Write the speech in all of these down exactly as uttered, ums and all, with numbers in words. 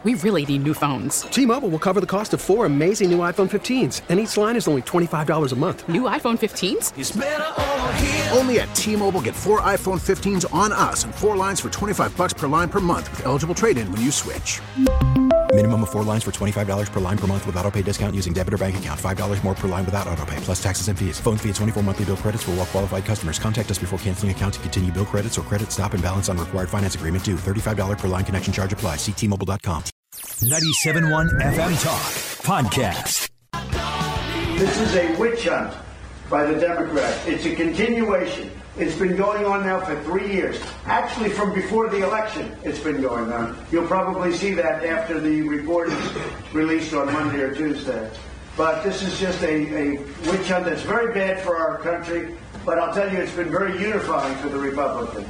we really need new phones. T-Mobile will cover the cost of four amazing new iPhone fifteens, and each line is only twenty-five dollars a month. New iPhone fifteens? It's better over here. Only at T-Mobile, get four iPhone fifteens on us and four lines for twenty-five dollars per line per month with eligible trade-in when you switch. Minimum of four lines for twenty-five dollars per line per month with autopay discount using debit or bank account. five dollars more per line without autopay, plus taxes and fees. Phone fee at twenty-four monthly bill credits for well-qualified customers. Contact us before canceling account to continue bill credits or credit stop and balance on required finance agreement due. thirty-five dollars per line connection charge applies. See T Mobile dot com. ninety-seven point one F M Talk Podcast. This is a witch hunt by the Democrats. It's a continuation. It's been going on now for three years. Actually, from before the election, it's been going on. You'll probably see that after the report is released on Monday or Tuesday. But this is just a, a witch hunt that's very bad for our country. But I'll tell you, it's been very unifying for the Republicans.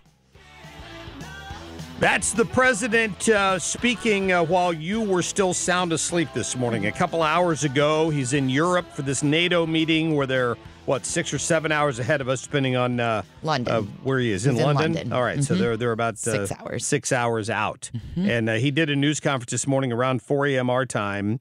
That's the president uh, speaking uh, while you were still sound asleep this morning. A couple hours ago, he's in Europe for this NATO meeting where they're, what, six or seven hours ahead of us, depending on uh, London. Uh, where he is. In, in London? London. All right, mm-hmm. so they're, they're about uh, six hours. Six hours out. Mm-hmm. And uh, he did a news conference this morning around four a.m. our time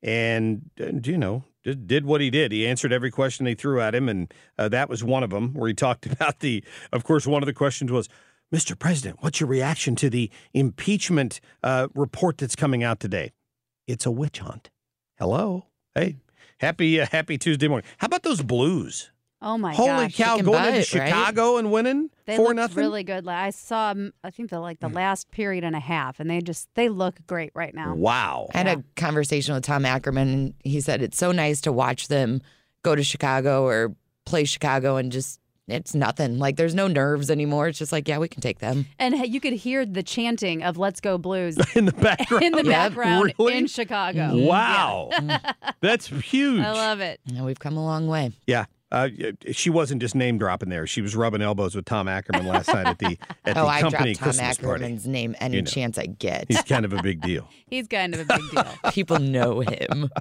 and, and you know, did what he did. He answered every question they threw at him, and uh, that was one of them where he talked about the, of course, one of the questions was, Mister President, what's your reaction to the impeachment uh, report that's coming out today? It's a witch hunt. Hello. Hey, happy uh, happy Tuesday morning. How about those Blues? Oh, my Holy gosh. cow, Chicken going butt, into Chicago right? and winning They four looked nothing. really good. I saw, um, I think, the like the last period and a half, and they just, they look great right now. Wow. I had Yeah. a conversation with Tom Ackerman, and he said it's so nice to watch them go to Chicago or play Chicago and just, it's nothing. Like, there's no nerves anymore. It's just like, yeah, we can take them. And hey, you could hear the chanting of "Let's Go Blues" in the background. in the Yep. background Really? in Chicago. Wow. That's huge. I love it. Yeah, we've come a long way. Yeah. Uh, she wasn't just name dropping there. She was rubbing elbows with Tom Ackerman last night at the at oh, the I company drop Tom Christmas Ackerman's party. name any You know. chance I get. He's kind of a big deal. He's kind of a big deal. People know him.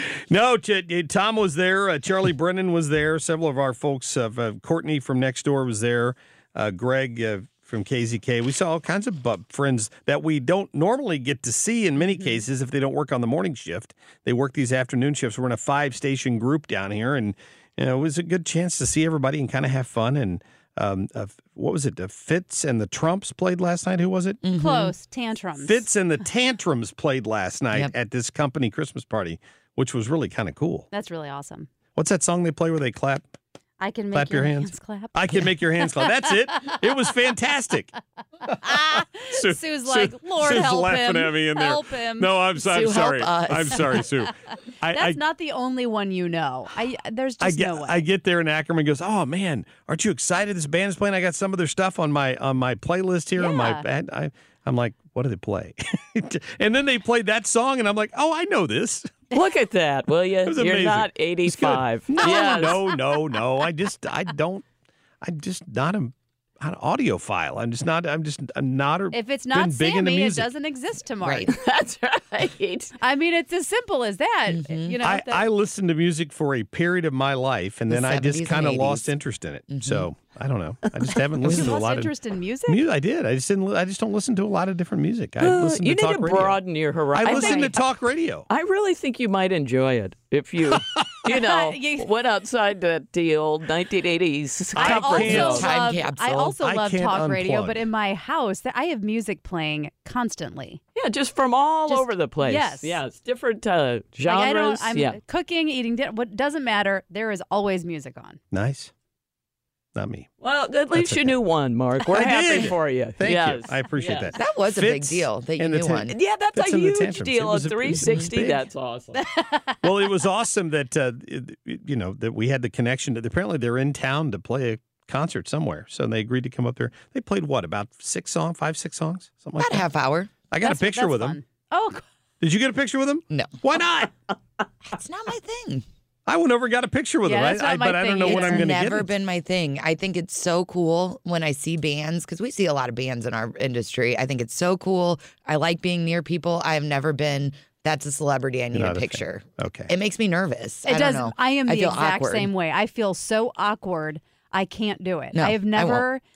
No, t- Tom was there. Uh, Charlie Brennan was there. Several of our folks, uh, uh, Courtney from next door was there. Uh, Greg uh, from K Z K. We saw all kinds of bu- friends that we don't normally get to see in many mm-hmm. cases if they don't work on the morning shift. They work these afternoon shifts. We're in a five-station group down here, and you know, it was a good chance to see everybody and kind of have fun. And um, uh, what was it? The Fitz and the Trumps played last night. Who was it? Mm-hmm. Close. Tantrums. Fitz and the Tantrums played last night Yep. at this company Christmas party, which was really kind of cool. That's really awesome. What's that song they play where they clap? I can make Clap your, your hands. hands clap. I can make your hands clap. That's it. It was fantastic. Sue, Sue's like, Lord, Sue's help laughing him. at me in there. Help him. No, I'm, I'm Sue, sorry. help us. I'm sorry, Sue. I, That's I, not the only one you know. I There's I just get, no way. I get there and Ackerman goes, "Oh man, aren't you excited? This band's playing. I got some of their stuff on my on my playlist here on my." Yeah. I, I'm like, "What do they play?" And then they played that song, and I'm like, "Oh, I know this." Look at that, will you? It was You're amazing. not eighty-five. No, Yes. no, no, no. I just, I don't, I'm just not a, an audiophile. I'm just not, I'm just I'm not a, If it's not been big into Sammy, it music. doesn't exist to Mark. Right. That's right. I mean, it's as simple as that. Mm-hmm. You know, I, that- I listened to music for a period of my life, and The then I just seventies and kind of lost eighties. interest in it. Mhm. So I don't know. I just haven't you listened to a lost lot interest of in music? music. I did. I just didn't. li- I just don't listen to a lot of different music. I Uh, listen you to need talk to radio. broaden your horizon. I listen to think- talk radio. I really think you might enjoy it if you, you know, You- went outside the, the old nineteen eighties. I I also can't- love, Time I capsule. also I love can't talk radio, unplug. but in my house, I have music playing constantly. Yeah, just from all Just- over the place. yes. Yes, different uh, genres. Like I don't, I'm yeah. cooking, eating dinner. What doesn't matter? There is always music on. Nice. Not me. Well, at least you okay. knew one, Mark. We're I happy did. for you. Thank yes. you. I appreciate Yes. that. That was a big Fitz deal that you and the knew Tan- one. Yeah, that's Fitz a and the huge Tantrums. It deal. was At a- it was three sixty, big. that's awesome. Well, it was awesome that uh, it- you know that we had the connection. To, apparently, they're in town to play a concert somewhere, so they agreed to come up there. They played what about six songs, five, six songs, something like About a that. half hour. I got That's- a picture that's with fun. them. Oh, Did you get a picture with them? No. Why not? That's not my thing. I went over and got a picture with Yeah, them. that's I, not I, my but I don't thing know either. what I'm It's going to get. never it. been my thing. I think it's so cool when I see bands, because we see a lot of bands in our industry. I think it's so cool. I like being near people. I have never been, that's a celebrity, I need You're a not a fan. picture. Okay. It makes me nervous. it I don't does. know. I am the feel exact awkward. same way. I feel so awkward. I can't do it. No, I have I won't. never.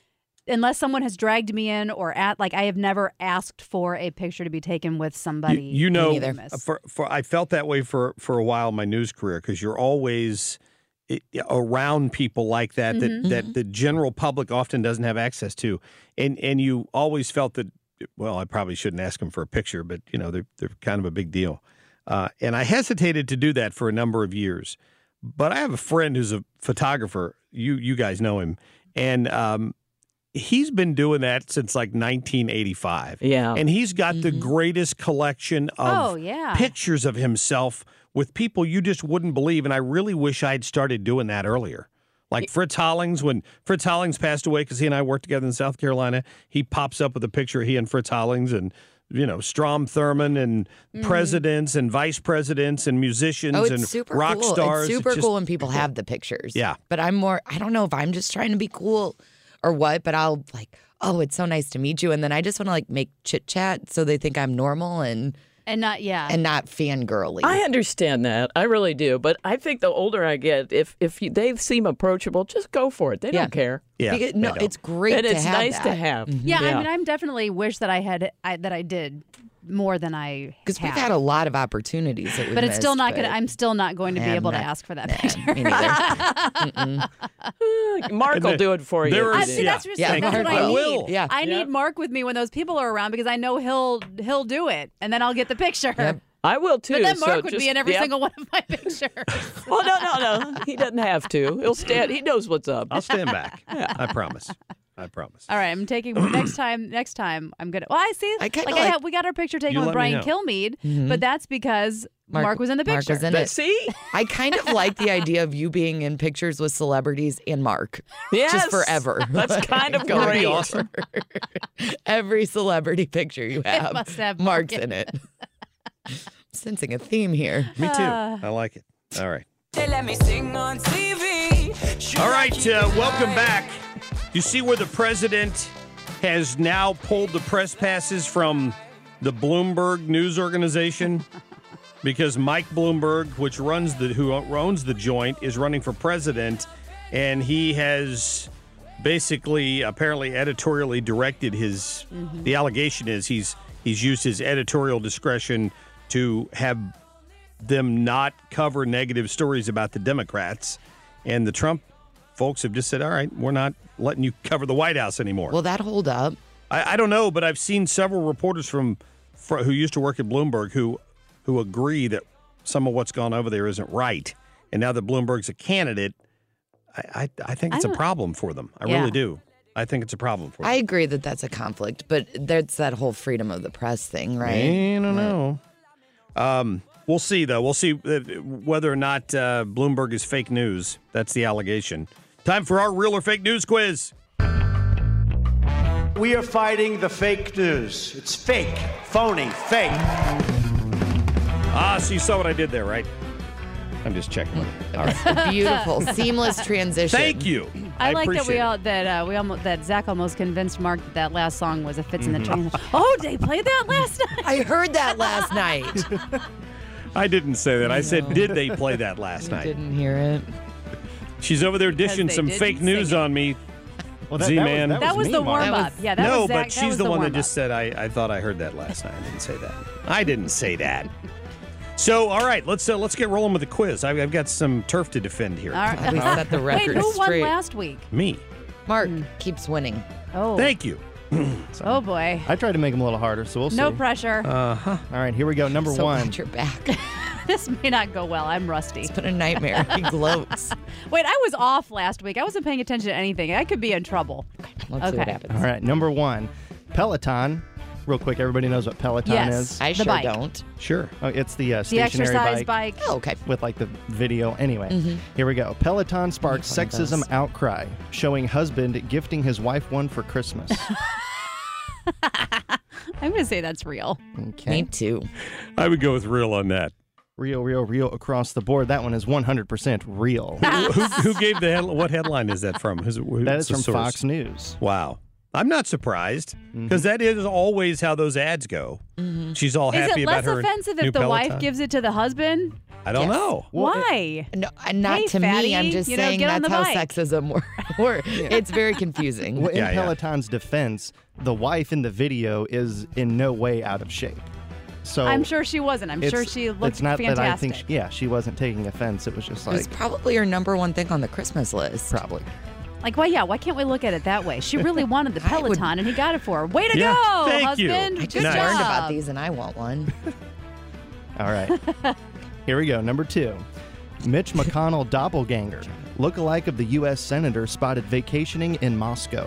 unless someone has dragged me in or at like I have never asked for a picture to be taken with somebody. You, you know, famous. for, for I felt that way for, for a while in my news career because you're always it, around people like that that, Mm-hmm. that the general public often doesn't have access to. And and you always felt that, well, I probably shouldn't ask them for a picture, but, you know, they're, they're kind of a big deal. Uh, and I hesitated to do that for a number of years. But I have a friend who's a photographer. You you guys know him. And um, he's been doing that since like nineteen eighty-five. Yeah. And he's got the greatest collection of Oh, yeah. pictures of himself with people you just wouldn't believe. And I really wish I'd started doing that earlier. Like Fritz Hollings, when Fritz Hollings passed away, because he and I worked together in South Carolina, he pops up with a picture of he and Fritz Hollings and, you know, Strom Thurmond and Mhm. presidents and vice presidents and musicians Oh, it's and super rock cool. stars. It's super just- cool when people have the pictures. Yeah. But I'm more, I don't know if I'm just trying to be cool or what, but I'll like, oh, it's so nice to meet you. And then I just want to like make chit chat so they think I'm normal and and not yeah. and not fangirly. I understand that. I really do. But I think the older I get, if if you, they seem approachable, just go for it. They Yeah. don't care. Yeah, Because- no, they don't. it's great And to it's have nice that. to have. Mhm. yeah, I mean, I'm definitely wish that I had I, that I did more than I Because we've have. had a lot of opportunities that we but it's still missed, not going but- to. I'm still not going to be Nah, able to not- ask for that nah, picture. me neither. Mm-mm. Mark will do it for you. There I is- see. yeah. That's, just, Yeah, that's Mark what I will. need. will. Yeah. I Yeah. need Mark with me when those people are around because I know he'll he'll do it, and then I'll get the picture. Yep. I will too. But then so Mark would just- be in every yep. single one of my pictures. Well, no, no, no. He doesn't have to. He'll stand. He knows what's up. I'll stand back. I promise. I promise. All right, I'm taking next time. Next time, I'm gonna. Well, I see. I kinda like, I like- have, we got our picture taken You with let me Brian know. Kilmeade, Mhm. but that's because Mark, was in the Mark picture. was in But it. see? I kind of like the idea of you being in pictures with celebrities and Mark. Yes. Just forever. That's kind of Go great. awesome. Every celebrity picture you have, must have Mark's Mark in it. Sensing a theme here. Me too. Uh. I like it. All right. They let me sing on T V. Should All I right, keep uh, it welcome quiet? back. You see where the president has now pulled the press passes from the Bloomberg News Organization because Mike Bloomberg, which runs the who owns the joint, is running for president, and he has basically apparently editorially directed his. Mm-hmm. The allegation is he's he's used his editorial discretion to have them not cover negative stories about the Democrats, and the Trump folks have just said, all right, we're not letting you cover the White House anymore. Will that hold up? I, I don't know, but I've seen several reporters from, fr who used to work at Bloomberg who who agree that some of what's gone over there isn't right. And now that Bloomberg's a candidate, I I, I think it's I a don't- problem for them. I Yeah. really do. I think it's a problem for them. I agree that that's a conflict, but there's that whole freedom of the press thing, right? I don't know. Um, we'll see, though. We'll see uh, whether or not uh, Bloomberg is fake news. That's the allegation. Time for our real or fake news quiz. We are fighting the fake news. It's fake, phony, fake. Ah, so you saw what I did there, right? I'm just checking. All right. Beautiful, seamless transition. Thank you. I, like that appreciate we it. all that uh, we almost that Zach almost convinced Mark that that last song was a Fits in the Mm-hmm. Chain. Oh, they played that last night. I heard that last night. I didn't say that. I said, did they play that last I night? didn't hear it. She's over there dishing they some didn't fake sing news it. on me. Well, that, Z-Man. that was, That was me, the Mark. warm That up. was- Yeah, that no, was Zach, but that she's was the, one that warm-up. just said, I, I thought I heard that last night. I didn't say that. I didn't say that. So, all right, let's uh, let's get rolling with the quiz. I've, I've got some turf to defend here. All Glad we right. set the Hey, record who won straight. last week? Me. Mark keeps winning. Oh, Thank you. oh boy. I tried to make them a little harder, so we'll see. No pressure. Uh-huh. All right, here we go. Number So one. glad you're back. This may not go well. I'm rusty. It's been a nightmare. He gloats. Wait, I was off last week. I wasn't paying attention to anything. I could be in trouble. Let's see Okay. what happens. All right, number one. Peloton. Real quick, everybody knows what Peloton Yes. is. I The sure bike. don't. Sure. Oh, it's the uh, The stationary exercise bike, bike. Oh, okay. with like the video. Anyway, Mhm. here we go. Peloton sparks Make one of sexism those. outcry, showing husband gifting his wife one for Christmas. I'm going to say that's real. Okay. Me too. I would go with real on that. Real, real, real across the board. That one is one hundred percent real. who, who gave the head, what headline is that from? Who's, who's That is the from source? Fox News. Wow. I'm not surprised Mm-hmm. because is always how those ads go. She's all Is happy it about less her offensive new if the wife Peloton. gives it to the husband? I don't Yes. know. Why? No, uh, not Hey, to fatty, me. I'm just you know, saying get on that's the how bike. sexism works. Or it's very confusing. Well, in Yeah, yeah. Peloton's defense, the wife in the video is in no way out of shape. So I'm sure she wasn't. I'm sure it's- she looked It's not fantastic. that I think. She, yeah, she wasn't taking offense. It was just It was like probably her number one thing on the Christmas list. probably. Like, why? Yeah, why can't we look at it that way? She really wanted the I would- Peloton, and he got it for her. Way to Yeah, go, thank you. husband! I Good just job. learned about these and I want one. All right. Here we go. Number two. Mitch McConnell doppelganger, lookalike of the U S senator spotted vacationing in Moscow.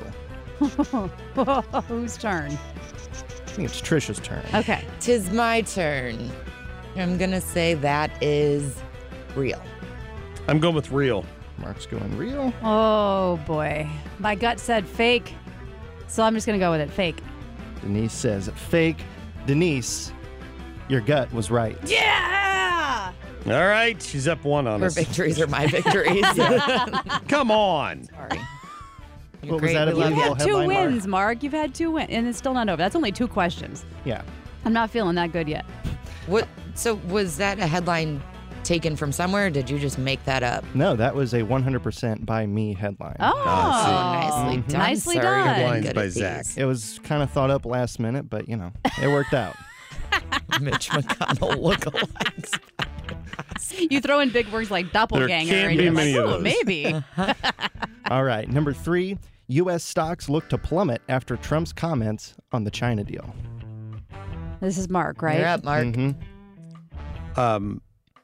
Whose turn? I think it's Trisha's turn. Okay. Tis my turn. I'm going to say that is real. I'm going with real. Mark's going real. Oh boy, my gut said fake, so I'm just gonna go with it. Fake. Denise says fake. Denise, your gut was right. Yeah. All right, she's up one on Her us. victories are my victories. Come on. Sorry. You're What was great. that We about? love You've you. Little had two headline, Mark. wins, Mark. You've had two wins, and it's still not over. That's only two questions. Yeah. I'm not feeling that good yet. What? So was that a headline taken from somewhere, or did you just make that up? No, that was a one hundred percent by me headline. Oh, nicely done. Nicely sir. done. You're getting Headlines good by at Zach. these. It was kind of thought up last minute, but you know, it worked out. Mitch McConnell lookalikes. You throw in big words like doppelganger, can't and be you're many like, of "Ooh, those." maybe. All right. Number three. U S stocks look to plummet after Trump's comments on the China deal. This is Mark, right? You're up, Mark. Mm-hmm. Um,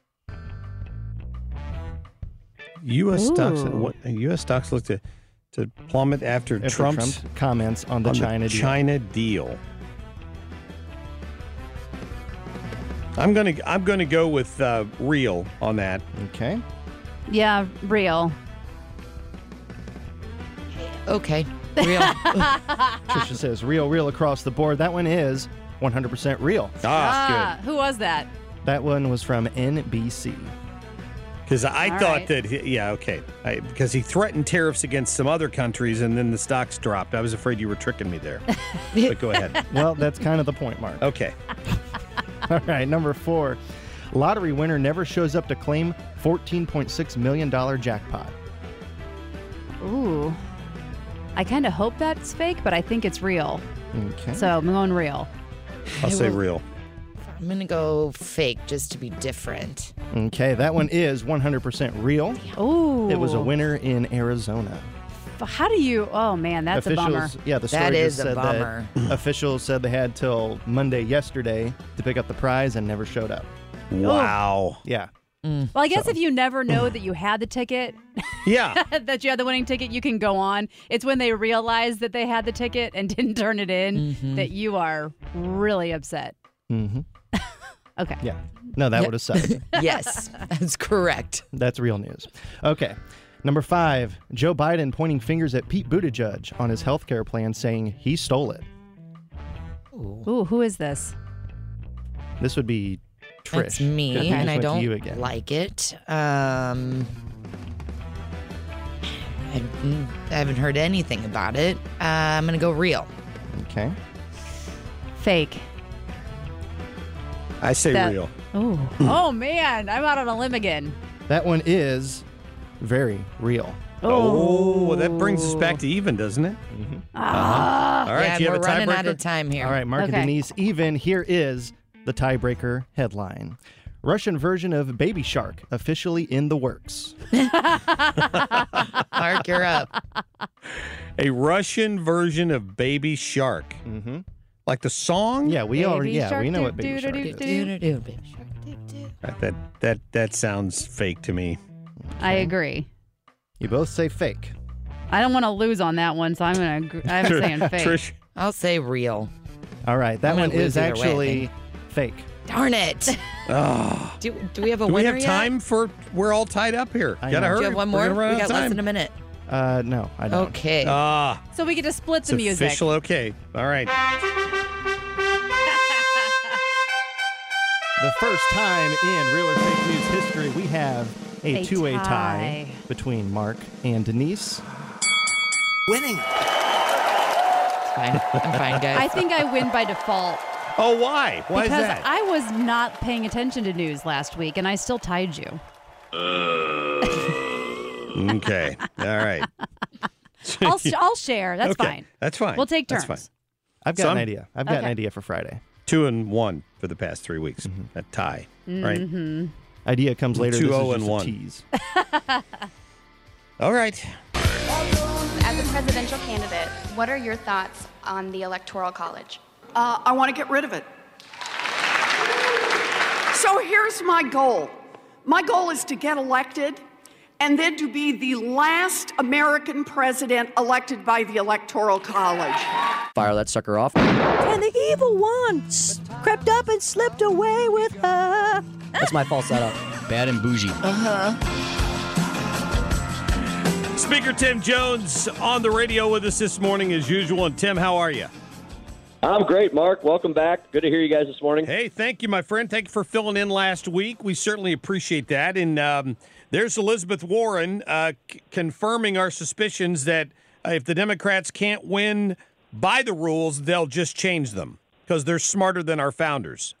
U S stocks. Ooh. What U S stocks look to to plummet after, After Trump's Trump's comments on the on China the deal. China deal. I'm gonna I'm gonna go with uh, real on that. Okay. Yeah, real. Okay. Real. Trisha says real, real across the board. That one is one hundred percent real. Ah, Who was that? That one was from N B C. Because I All thought right. that he, yeah okay I, because he threatened tariffs against some other countries and then the stocks dropped. I was afraid you were tricking me there. But go ahead. Well, that's kind of the point, Mark. Okay. All right, number four. Lottery winner never shows up to claim fourteen point six million dollars jackpot. Ooh. I kind of hope that's fake, but I think it's real. Okay. So I'm going real. I'll I say will- real. I'm going to go fake just to be different. Okay, that one is one hundred percent real. Ooh. It was a winner in Arizona. How do you? Oh man, that's officials, a bummer. Yeah, the story That just is a said bummer. that officials said they had till Monday yesterday to pick up the prize and never showed up. Wow. Yeah. Well, I guess So- if you never know that you had the ticket, Yeah. that you had the winning ticket, you can go on. It's when they realize that they had the ticket and didn't turn it in Mm-hmm. that you are really upset. Mm-hmm. Okay. Yeah. No, that Yep. would have sucked. Yes, that's correct. That's real news. Okay. Number five, Joe Biden pointing fingers at Pete Buttigieg on his health care plan, saying he stole it. Ooh, who is this? This would be Trish. That's me, 'cause we and just I went to don't you again. like it. Um, I, I haven't heard anything about it. Uh, I'm going to go real. Okay. Fake. I say That- real. Ooh. Oh man, I'm out on a limb again. That one is very real. Oh, well, that brings us back to even, doesn't it? Ah. All right, yeah, do you we're have a running out tiebreaker? of time here. All right, Mark Okay. and Denise, even. Here is the tiebreaker headline. Russian version of Baby Shark officially in the works. Mark, you're up. A Russian version of Baby Shark. Mm-hmm. Like the song? Yeah, we Baby already. Yeah, shark, we know do, what Baby do, Shark do, is. do, Do-do-do, baby shark, do-do. Right, That that that sounds fake to me. I agree. You both say fake. I don't want to lose on that one, so I'm gonna. Agree. I'm saying fake. Trish, I'll say real. All right, that I'm gonna one is lose either way, I actually think. fake. Darn it. oh, Do, do we have a do we winner have yet? time for? We're all tied up here. I Gotta know. hurry. Do you have one We're more? gonna run We out got of less time. than a minute. Uh, no, I don't. Okay. Ah, So we get to split it's the music. official. Okay, all right. The first time in Real or Fake News history, we have a, A two-way tie. tie. between Mark and Denise. Winning. It's fine. I'm fine, guys. I think I win by default. Oh, why? Why because is that? I was not paying attention to news last week, and I still tied you. Okay. All right. I'll, I'll share. That's Okay, fine. That's fine. We'll take turns. That's fine. I've got Some- an idea. I've got an Okay. idea for Friday. Two and one for the past three weeks. A tie, right? Mm-hmm. Idea comes later. Two this oh is and just a one. tease. All right. As a presidential candidate, what are your thoughts on the Electoral College? Uh, I want to get rid of it. So here's my goal. My goal is to get elected and then to be the last American president elected by the Electoral College. Fire that sucker off. And the evil one s- crept up and slipped away with her. That's my falsetto. Bad and bougie. Uh-huh. Speaker Tim Jones on the radio with us this morning as usual. And Tim, how are you? I'm great, Mark. Welcome back. Good to hear you guys this morning. Hey, thank you, my friend. Thank you for filling in last week. We certainly appreciate that. And um, there's Elizabeth Warren uh, c- confirming our suspicions that uh, if the Democrats can't win by the rules, they'll just change them because they're smarter than our founders.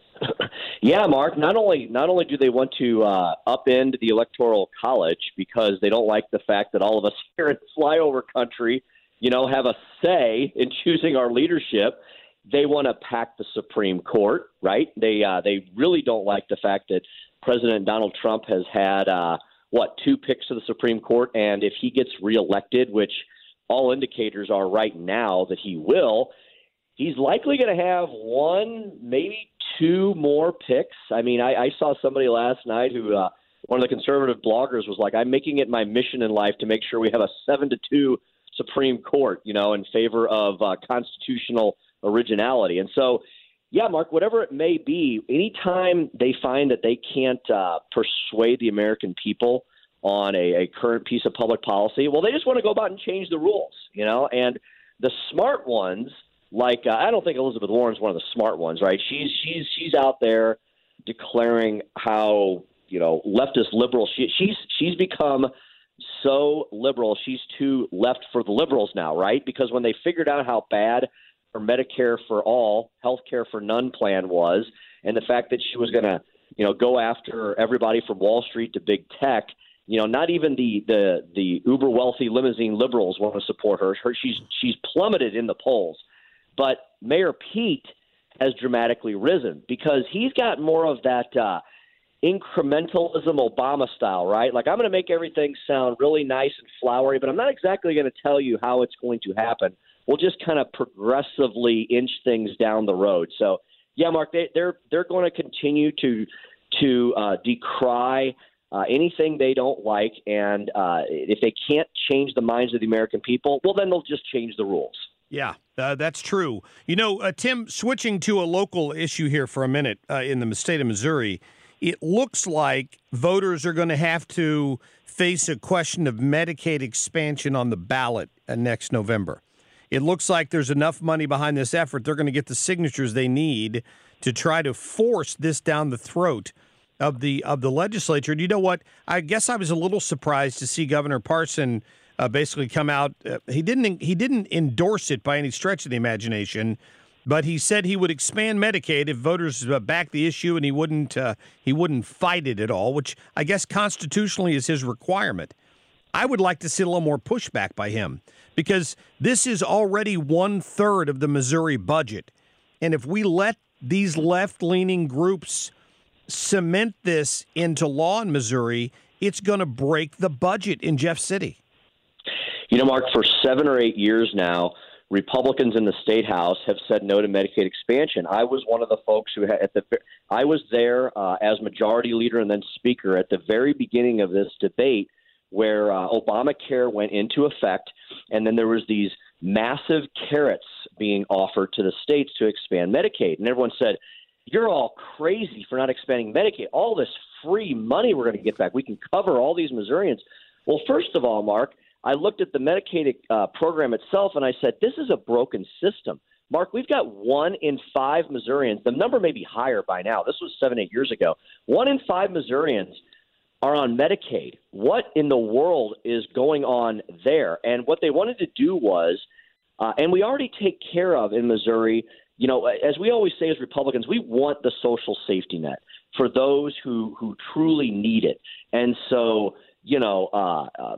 Yeah, Mark. Not only not only do they want to uh, upend the Electoral College because they don't like the fact that all of us here in flyover country, you know, have a say in choosing our leadership. They want to pack the Supreme Court, right? They uh, they really don't like the fact that President Donald Trump has had uh, what two picks to the Supreme Court, and if he gets reelected, which all indicators are right now that he will, he's likely going to have one, maybe two more picks. I mean, I, I saw somebody last night who, uh, one of the conservative bloggers was like, I'm making it my mission in life to make sure we have a seven to two Supreme Court, you know, in favor of uh, constitutional originality. And so, yeah, Mark, whatever it may be, anytime they find that they can't uh, persuade the American people on a, a current piece of public policy, well, they just want to go about and change the rules, you know, and the smart ones, like uh, I don't think Elizabeth Warren's one of the smart ones, right? She's she's she's out there declaring how, you know, leftist liberal she she's she's become so liberal. She's too left for the liberals now, right? Because when they figured out how bad her Medicare for all, health care for none plan was, and the fact that she was going to, you know, go after everybody from Wall Street to big tech, you know, not even the the the uber wealthy limousine liberals want to support her. Her she's she's plummeted in the polls. But Mayor Pete has dramatically risen because he's got more of that uh, incrementalism Obama style, right? Like, I'm going to make everything sound really nice and flowery, but I'm not exactly going to tell you how it's going to happen. We'll just kind of progressively inch things down the road. So, yeah, Mark, they, they're they're going to continue to to uh, decry uh, anything they don't like, and uh, if they can't change the minds of the American people, well, then they'll just change the rules. Yeah, uh, that's true. You know, uh, Tim, switching to a local issue here for a minute uh, in the state of Missouri, it looks like voters are going to have to face a question of Medicaid expansion on the ballot uh, next November. It looks like there's enough money behind this effort. They're going to get the signatures they need to try to force this down the throat of the of the legislature. And you know what? I guess I was a little surprised to see Governor Parson Uh, basically come out. Uh, he didn't he didn't endorse it by any stretch of the imagination, but he said he would expand Medicaid if voters uh, back the issue, and he wouldn't uh, he wouldn't fight it at all, which I guess constitutionally is his requirement. I would like to see a little more pushback by him because this is already one third of the Missouri budget, and if we let these left-leaning groups cement this into law in Missouri, it's going to break the budget in Jeff City. You know, Mark, for seven or eight years now, Republicans in the state house have said no to Medicaid expansion. I was one of the folks who had at the I was there uh, as majority leader and then speaker at the very beginning of this debate where uh, Obamacare went into effect, and then there was these massive carrots being offered to the states to expand Medicaid, and everyone said, "You're all crazy for not expanding Medicaid. All this free money we're going to get back. We can cover all these Missourians." Well, first of all, Mark, I looked at the Medicaid uh, program itself, and I said, this is a broken system. Mark, we've got one in five Missourians. The number may be higher by now. This was seven, eight years ago. One in five Missourians are on Medicaid. What in the world is going on there? And what they wanted to do was, uh, and we already take care of in Missouri you know, as we always say as Republicans, we want the social safety net for those who, who truly need it. And so, you know, uh, uh,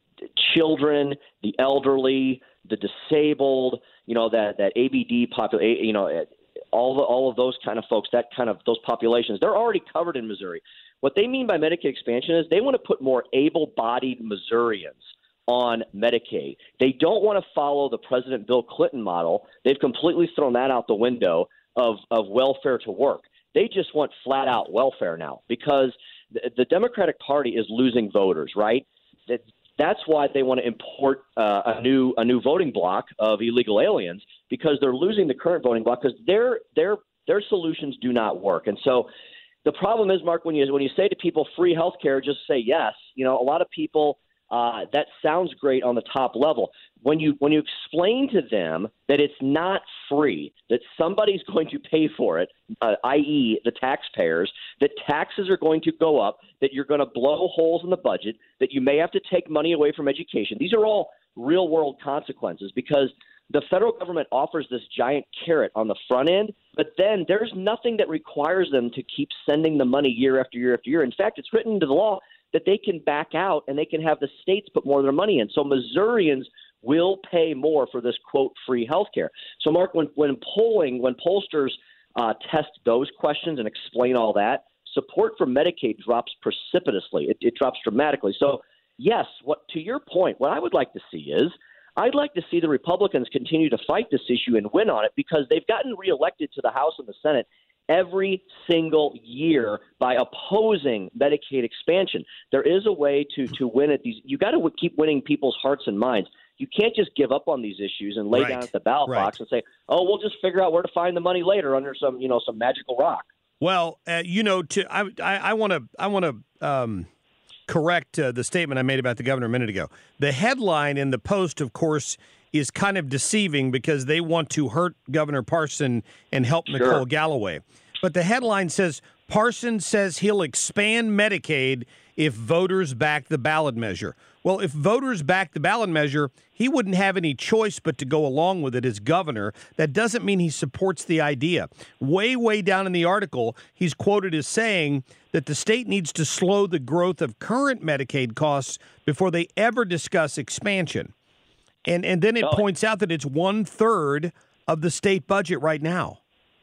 children, the elderly, the disabled, you know, that, that A B D population, you know, all the, all of those kind of folks, that kind of those populations, they're already covered in Missouri. What they mean by Medicaid expansion is they want to put more able-bodied Missourians on Medicaid. They don't want to follow the President Bill Clinton model. They've completely thrown that out the window of, of welfare to work. They just want flat-out welfare now because the, the Democratic Party is losing voters, right? That, that's why they want to import uh, a new a new voting bloc of illegal aliens because they're losing the current voting bloc because their their their solutions do not work. And so the problem is, Mark, when you when you say to people free health care, just say yes. You know, a lot of people uh, that sounds great on the top level. When you when you explain to them that it's not free, that somebody's going to pay for it, uh, that is the taxpayers, that taxes are going to go up, that you're going to blow holes in the budget, that you may have to take money away from education. These are all real-world consequences because the federal government offers this giant carrot on the front end, but then there's nothing that requires them to keep sending the money year after year after year. In fact, it's written into the law that they can back out and they can have the states put more of their money in. So Missourians will pay more for this, quote, free health care. So, Mark, when, when polling, when pollsters uh, test those questions and explain all that, support for Medicaid drops precipitously. It, it drops dramatically. So, yes, what to your point, what I would like to see is I'd like to see the Republicans continue to fight this issue and win on it because they've gotten reelected to the House and the Senate every single year by opposing Medicaid expansion. There is a way to to win at these. You got to keep winning people's hearts and minds. You can't just give up on these issues and lay Right. down at the ballot Right. box and say, "Oh, we'll just figure out where to find the money later under some, you know, some magical rock." Well, uh, you know, to I want to I want to um, correct uh, the statement I made about the governor a minute ago. The headline in the Post, of course, is kind of deceiving because they want to hurt Governor Parson and help Sure. Nicole Galloway. But the headline says Parson says he'll expand Medicaid if voters back the ballot measure. Well, if voters back the ballot measure, he wouldn't have any choice but to go along with it as governor. That doesn't mean he supports the idea. Way, way down in the article, he's quoted as saying that the state needs to slow the growth of current Medicaid costs before they ever discuss expansion. And and then it Oh. points out that it's one third of the state budget right now.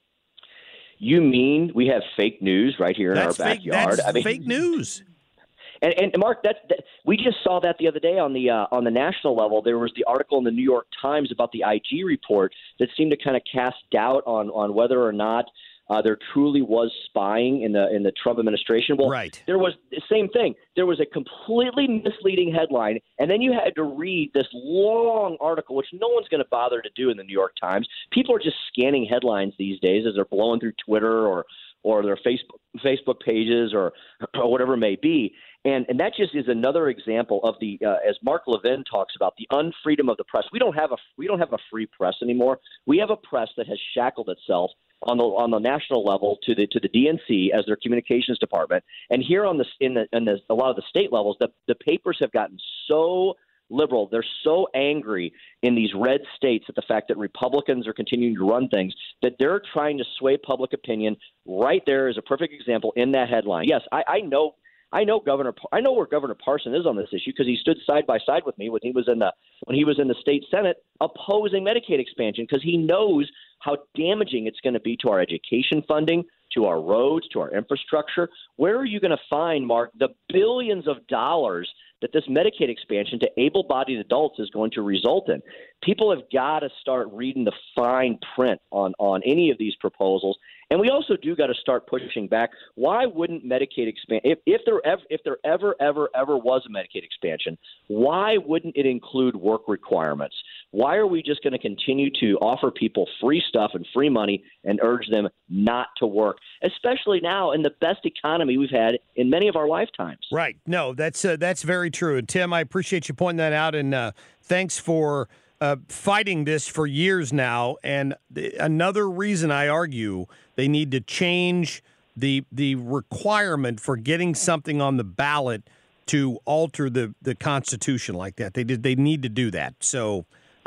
You mean we have fake news right here in That's our fake. backyard? That's I mean, fake news. And, and Mark, that's that, we just saw that the other day on the uh, on the national level. There was the article in the New York Times about the I G report that seemed to kind of cast doubt on on whether or not uh, there truly was spying in the in the Trump administration. Well, right. There was the same thing. There was a completely misleading headline, and then you had to read this long article, which no one's going to bother to do in the New York Times. People are just scanning headlines these days as they're blowing through Twitter or or their Facebook Facebook pages or or whatever it may be. And and that just is another example of the, uh, as Mark Levin talks about, the unfreedom of the press. We don't have a we don't have a free press anymore. We have a press that has shackled itself on the on the national level to the to the D N C as their communications department. And here on the in the in the, a lot of the state levels, the the papers have gotten so liberal. They're so angry in these red states at the fact that Republicans are continuing to run things that they're trying to sway public opinion. Right there is a perfect example in that headline. Yes, I, I know. I know Governor. I know where Governor Parson is on this issue because he stood side by side with me when he was in the when he was in the state Senate opposing Medicaid expansion because he knows how damaging it's going to be to our education funding, to our roads, to our infrastructure. Where are you going to find, Mark, the billions of dollars that this Medicaid expansion to able-bodied adults is going to result in? People have got to start reading the fine print on, on any of these proposals. And we also do got to start pushing back. Why wouldn't Medicaid expand? If, if there ever, if there ever, ever, ever was a Medicaid expansion, why wouldn't it include work requirements? Why are we just going to continue to offer people free stuff and free money and urge them not to work, especially now in the best economy we've had in many of our lifetimes? Right. No, that's uh, that's very true. And Tim, I appreciate you pointing that out, and uh, thanks for uh, fighting this for years now. And th- another reason I argue they need to change the the requirement for getting something on the ballot to alter the, the Constitution like that. They did. They need to do that. So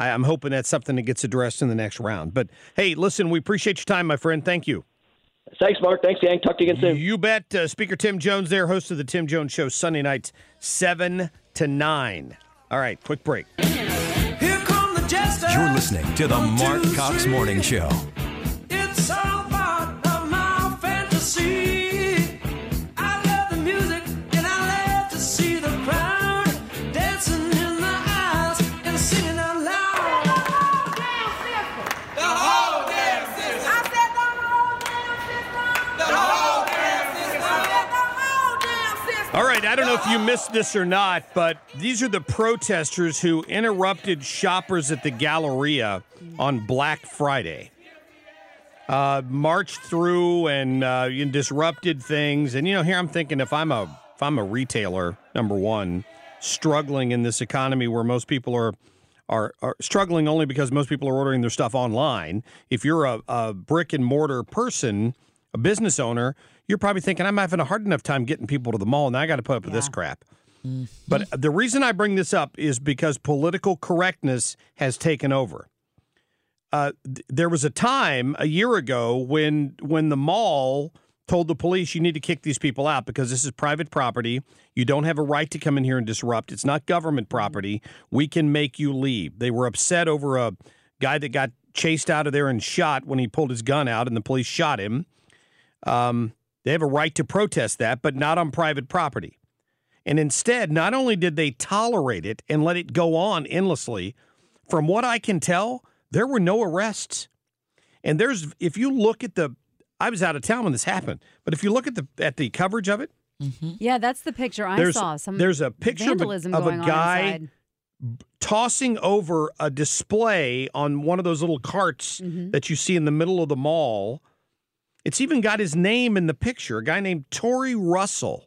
I, I'm hoping that's something that gets addressed in the next round. But, hey, listen, we appreciate your time, my friend. Thank you. Thanks, Mark. Thanks, gang. Talk to you again soon. You bet. Uh, Speaker Tim Jones there, host of the Tim Jones Show, Sunday nights, seven to nine. All right, quick break. Here come the jesters. You're listening to the One, Mark two, Cox three. Morning Show. It's all part of my fantasy. I love the music and I love to see the crowd dancing in the aisles and singing out loud. The whole damn system. I said the whole damn system. The whole damn system. I said the whole damn system. All right, I don't know if you missed this or not, but these are the protesters who interrupted shoppers at the Galleria on Black Friday. Uh, marched through and uh, you know, disrupted things. And, you know, here I'm thinking if I'm a if I'm a retailer, number one, struggling in this economy where most people are are, are struggling only because most people are ordering their stuff online. If you're a, a brick and mortar person, a business owner, you're probably thinking, I'm having a hard enough time getting people to the mall, and I got to put up with this crap. Mm-hmm. But the reason I bring this up is because political correctness has taken over. Uh, th- there was a time a year ago when when the mall told the police, you need to kick these people out because this is private property. You don't have a right to come in here and disrupt. It's not government property. We can make you leave. They were upset over a guy that got chased out of there and shot when he pulled his gun out and the police shot him. Um, they have a right to protest that, but not on private property. And instead, not only did they tolerate it and let it go on endlessly, from what I can tell, there were no arrests. And there's, if you look at the, I was out of town when this happened, but if you look at the at the coverage of it, Mm-hmm. Yeah, that's the picture I there's, saw. Some there's a picture of a, vandalism of a going guy on inside. tossing over a display on one of those little carts Mhm. that you see in the middle of the mall. It's even got his name in the picture, a guy named Tory Russell.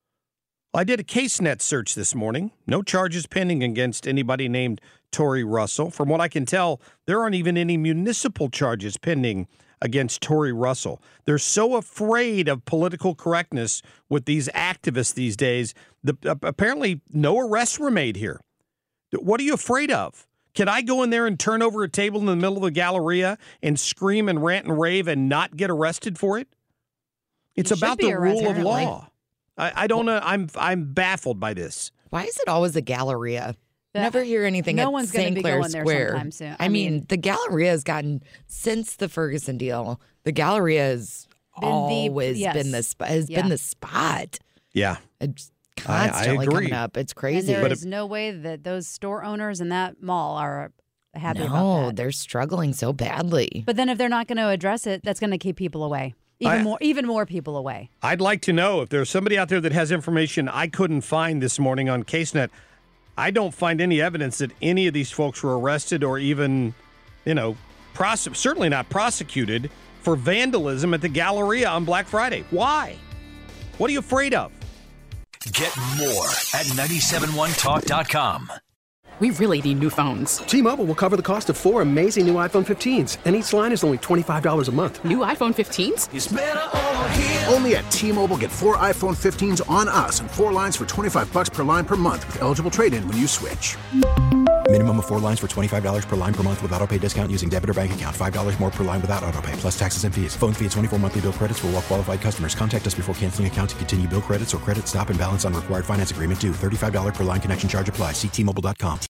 I did a CaseNet search this morning. No charges pending against anybody named Tory Russell. From what I can tell, there aren't even any municipal charges pending against Tory Russell. They're so afraid of political correctness with these activists these days. The, uh, apparently, no arrests were made here. What are you afraid of? Can I go in there and turn over a table in the middle of the Galleria and scream and rant and rave and not get arrested for it? It's You should about be the rule of arrested. law. I, I don't know. I'm I'm baffled by this. Why is it always a Galleria? That- Never hear anything no at one's gonna Saint be Clair going there Square. sometime soon. I, I mean, mean- the Galleria has gotten, since the Ferguson deal, the Galleria has Been the- always yes. been the spot. Has Yeah. been the spot. Yeah. It's I- I constantly agree. coming up. It's And crazy. there is no way that those store owners in that mall are happy about no, that. they're struggling so badly. But then if they're not going to address it, that's going to keep people away. Even I- more, even more people away. I'd like to know if there's somebody out there that has information I couldn't find this morning on CaseNet. I don't find any evidence that any of these folks were arrested or even, you know, prose- certainly not prosecuted for vandalism at the Galleria on Black Friday. Why? What are you afraid of? Get more at nine seven one talk dot com. We really need new phones. T-Mobile will cover the cost of four amazing new iPhone fifteens, and each line is only twenty-five dollars a month. New iPhone fifteens? It's better over here. Only at T-Mobile, get four iPhone fifteens on us and four lines for twenty-five bucks per line per month with eligible trade-in when you switch. Minimum of four lines for twenty-five dollars per line per month with autopay discount using debit or bank account. five dollars more per line without autopay, plus taxes and fees. Phone fee at twenty-four monthly bill credits for well-qualified customers. Contact us before canceling account to continue bill credits or credit stop and balance on required finance agreement due. thirty-five dollars per line connection charge applies. See T Mobile dot com.